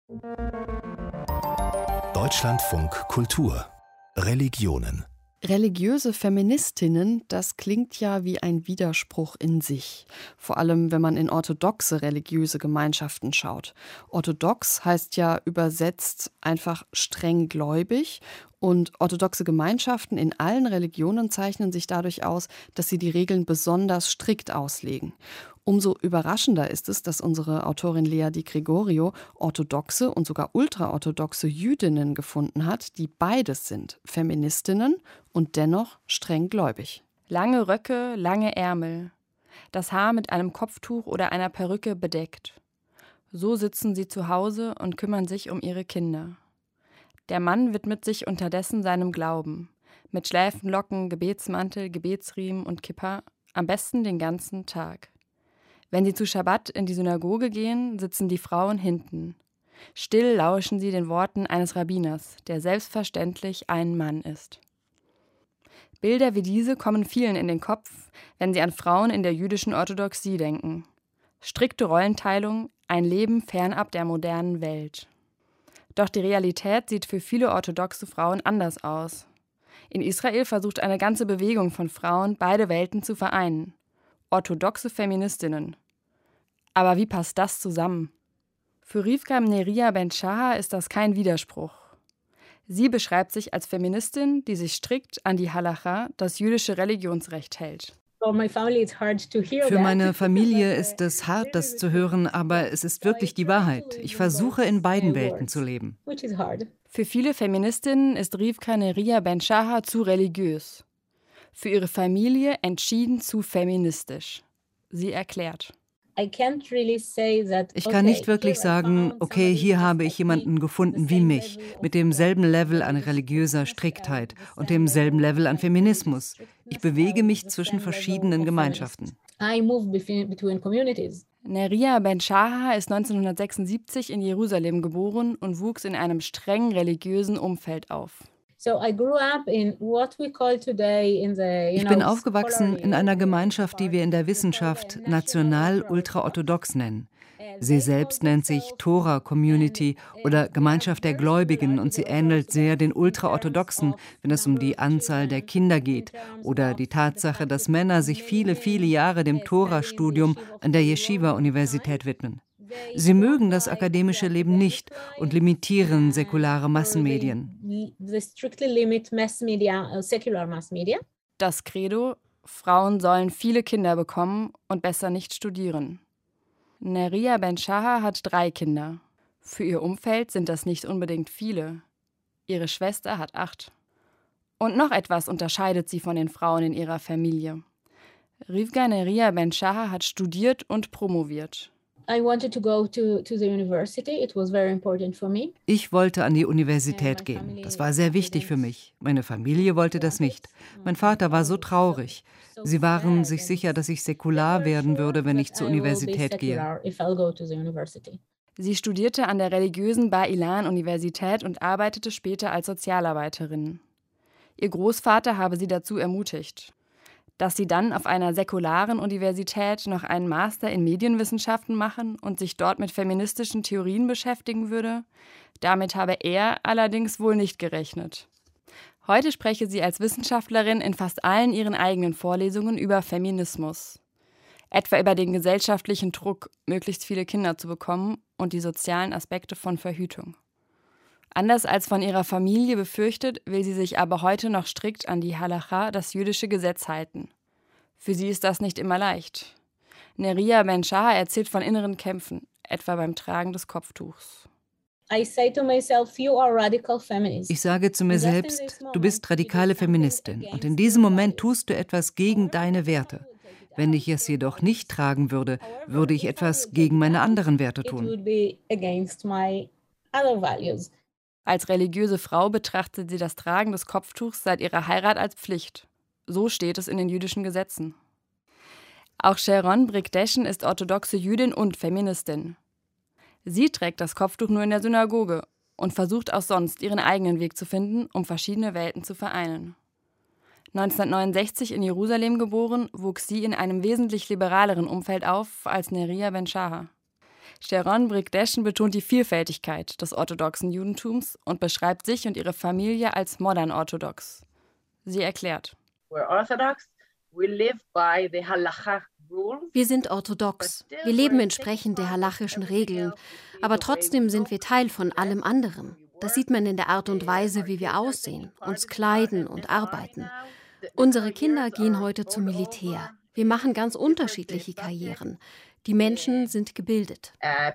Deutschlandfunk Kultur Religionen. Religiöse Feministinnen, das klingt ja wie ein Widerspruch in sich. Vor allem, wenn man in orthodoxe religiöse Gemeinschaften schaut. Orthodox heißt ja übersetzt einfach streng gläubig. Und orthodoxe Gemeinschaften in allen Religionen zeichnen sich dadurch aus, dass sie die Regeln besonders strikt auslegen. Umso überraschender ist es, dass unsere Autorin Lea Di Gregorio orthodoxe und sogar ultraorthodoxe Jüdinnen gefunden hat, die beides sind, Feministinnen und dennoch streng gläubig. Lange Röcke, lange Ärmel, das Haar mit einem Kopftuch oder einer Perücke bedeckt. So sitzen sie zu Hause und kümmern sich um ihre Kinder. Der Mann widmet sich unterdessen seinem Glauben. Mit Schläfenlocken, Gebetsmantel, Gebetsriemen und Kippa, am besten den ganzen Tag. Wenn sie zu Schabbat in die Synagoge gehen, sitzen die Frauen hinten. Still lauschen sie den Worten eines Rabbiners, der selbstverständlich ein Mann ist. Bilder wie diese kommen vielen in den Kopf, wenn sie an Frauen in der jüdischen Orthodoxie denken. Strikte Rollenteilung, ein Leben fernab der modernen Welt. Doch die Realität sieht für viele orthodoxe Frauen anders aus. In Israel versucht eine ganze Bewegung von Frauen, beide Welten zu vereinen. Orthodoxe Feministinnen. Aber wie passt das zusammen? Für Rivka Neria Ben-Shaha ist das kein Widerspruch. Sie beschreibt sich als Feministin, die sich strikt an die Halacha, das jüdische Religionsrecht, hält. Für meine Familie ist es hart, das zu hören, aber es ist wirklich die Wahrheit. Ich versuche, in beiden Welten zu leben. Für viele Feministinnen ist Rivka Neria Ben-Shaha zu religiös. Für ihre Familie entschieden zu feministisch. Sie erklärt: Ich kann nicht wirklich sagen, okay, hier habe ich jemanden gefunden wie mich, mit demselben Level an religiöser Striktheit und demselben Level an Feminismus. Ich bewege mich zwischen verschiedenen Gemeinschaften. Neria Ben-Shaha ist 1976 in Jerusalem geboren und wuchs in einem streng religiösen Umfeld auf. Ich bin aufgewachsen in einer Gemeinschaft, die wir in der Wissenschaft national ultraorthodox nennen. Sie selbst nennt sich Tora Community oder Gemeinschaft der Gläubigen und sie ähnelt sehr den Ultraorthodoxen, wenn es um die Anzahl der Kinder geht oder die Tatsache, dass Männer sich viele, viele Jahre dem Tora-Studium an der Yeshiva-Universität widmen. Sie mögen das akademische Leben nicht und limitieren säkulare Massenmedien. Das Credo: Frauen sollen viele Kinder bekommen und besser nicht studieren. Neria Ben-Shaha hat 3 Kinder. Für ihr Umfeld sind das nicht unbedingt viele. Ihre Schwester hat 8. Und noch etwas unterscheidet sie von den Frauen in ihrer Familie. Rivka Neria Ben-Shaha hat studiert und promoviert. Ich wollte an die Universität gehen. Das war sehr wichtig für mich. Meine Familie wollte das nicht. Mein Vater war so traurig. Sie waren sich sicher, dass ich säkular werden würde, wenn ich zur Universität gehe. Sie studierte an der religiösen Bar-Ilan-Universität und arbeitete später als Sozialarbeiterin. Ihr Großvater habe sie dazu ermutigt. Dass sie dann auf einer säkularen Universität noch einen Master in Medienwissenschaften machen und sich dort mit feministischen Theorien beschäftigen würde, damit habe er allerdings wohl nicht gerechnet. Heute spreche sie als Wissenschaftlerin in fast allen ihren eigenen Vorlesungen über Feminismus. Etwa über den gesellschaftlichen Druck, möglichst viele Kinder zu bekommen und die sozialen Aspekte von Verhütung. Anders als von ihrer Familie befürchtet, will sie sich aber heute noch strikt an die Halacha, das jüdische Gesetz, halten. Für sie ist das nicht immer leicht. Neria Ben-Shaha erzählt von inneren Kämpfen, etwa beim Tragen des Kopftuchs. Ich sage zu mir selbst, du bist radikale Feministin und in diesem Moment tust du etwas gegen deine Werte. Wenn ich es jedoch nicht tragen würde, würde ich etwas gegen meine anderen Werte tun. Als religiöse Frau betrachtet sie das Tragen des Kopftuchs seit ihrer Heirat als Pflicht. So steht es in den jüdischen Gesetzen. Auch Sharon Brigdeschen ist orthodoxe Jüdin und Feministin. Sie trägt das Kopftuch nur in der Synagoge und versucht auch sonst ihren eigenen Weg zu finden, um verschiedene Welten zu vereinen. 1969 in Jerusalem geboren, wuchs sie in einem wesentlich liberaleren Umfeld auf als Neria Ben-Shaha. Sharon Brigdeschen betont die Vielfältigkeit des orthodoxen Judentums und beschreibt sich und ihre Familie als modern orthodox. Sie erklärt: Wir sind orthodox. Wir leben entsprechend der halachischen Regeln. Aber trotzdem sind wir Teil von allem anderen. Das sieht man in der Art und Weise, wie wir aussehen, uns kleiden und arbeiten. Unsere Kinder gehen heute zum Militär. Wir machen ganz unterschiedliche Karrieren. Die Menschen sind gebildet.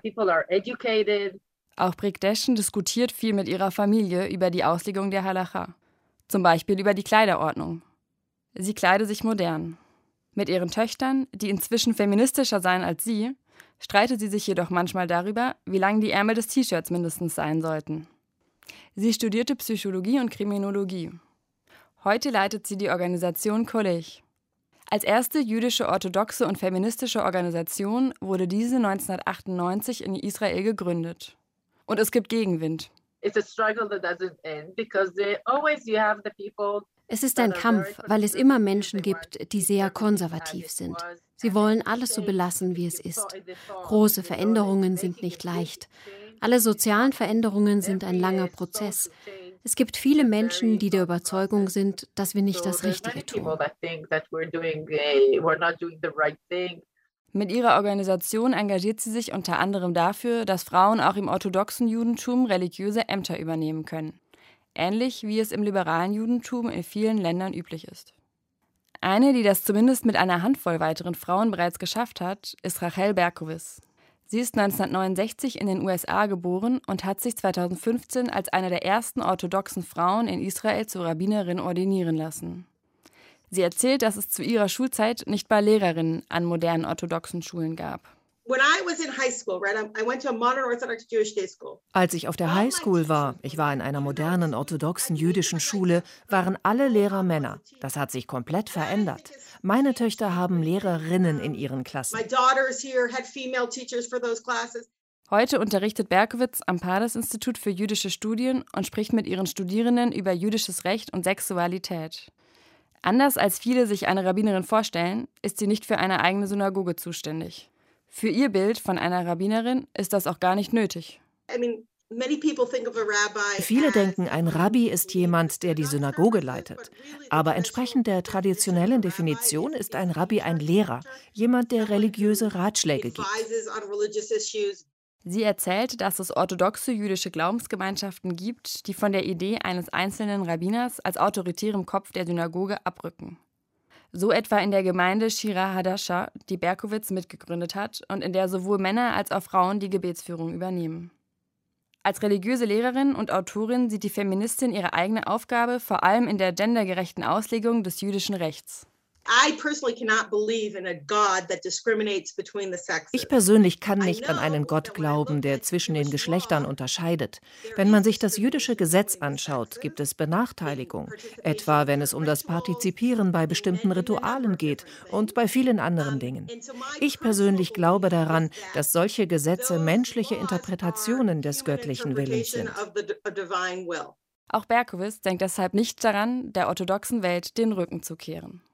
Auch Brigdeschen diskutiert viel mit ihrer Familie über die Auslegung der Halacha. Zum Beispiel über die Kleiderordnung. Sie kleide sich modern. Mit ihren Töchtern, die inzwischen feministischer seien als sie, streitet sie sich jedoch manchmal darüber, wie lang die Ärmel des T-Shirts mindestens sein sollten. Sie studierte Psychologie und Kriminologie. Heute leitet sie die Organisation Kolech. Als erste jüdische orthodoxe und feministische Organisation wurde diese 1998 in Israel gegründet. Und es gibt Gegenwind. Es ist ein Kampf, weil es immer Menschen gibt, die sehr konservativ sind. Sie wollen alles so belassen, wie es ist. Große Veränderungen sind nicht leicht. Alle sozialen Veränderungen sind ein langer Prozess. Es gibt viele Menschen, die der Überzeugung sind, dass wir nicht das Richtige tun. Mit ihrer Organisation engagiert sie sich unter anderem dafür, dass Frauen auch im orthodoxen Judentum religiöse Ämter übernehmen können. Ähnlich wie es im liberalen Judentum in vielen Ländern üblich ist. Eine, die das zumindest mit einer Handvoll weiteren Frauen bereits geschafft hat, ist Rachel Berkowitz. Sie ist 1969 in den USA geboren und hat sich 2015 als eine der ersten orthodoxen Frauen in Israel zur Rabbinerin ordinieren lassen. Sie erzählt, dass es zu ihrer Schulzeit nicht mal Lehrerinnen an modernen orthodoxen Schulen gab. Als ich auf der Highschool war, ich war in einer modernen orthodoxen jüdischen Schule, waren alle Lehrer Männer. Das hat sich komplett verändert. Meine Töchter haben Lehrerinnen in ihren Klassen. Heute unterrichtet Berkowitz am Pardes-Institut für jüdische Studien und spricht mit ihren Studierenden über jüdisches Recht und Sexualität. Anders als viele sich eine Rabbinerin vorstellen, ist sie nicht für eine eigene Synagoge zuständig. Für ihr Bild von einer Rabbinerin ist das auch gar nicht nötig. Viele denken, ein Rabbi ist jemand, der die Synagoge leitet. Aber entsprechend der traditionellen Definition ist ein Rabbi ein Lehrer, jemand, der religiöse Ratschläge gibt. Sie erzählt, dass es orthodoxe jüdische Glaubensgemeinschaften gibt, die von der Idee eines einzelnen Rabbiners als autoritärem Kopf der Synagoge abrücken. So etwa in der Gemeinde Shira Hadasha, die Berkowitz mitgegründet hat und in der sowohl Männer als auch Frauen die Gebetsführung übernehmen. Als religiöse Lehrerin und Autorin sieht die Feministin ihre eigene Aufgabe vor allem in der gendergerechten Auslegung des jüdischen Rechts. Ich persönlich kann nicht an einen Gott glauben, der zwischen den Geschlechtern unterscheidet. Wenn man sich das jüdische Gesetz anschaut, gibt es Benachteiligung, etwa wenn es um das Partizipieren bei bestimmten Ritualen geht und bei vielen anderen Dingen. Ich persönlich glaube daran, dass solche Gesetze menschliche Interpretationen des göttlichen Willens sind. Auch Berkowitz denkt deshalb nicht daran, der orthodoxen Welt den Rücken zu kehren.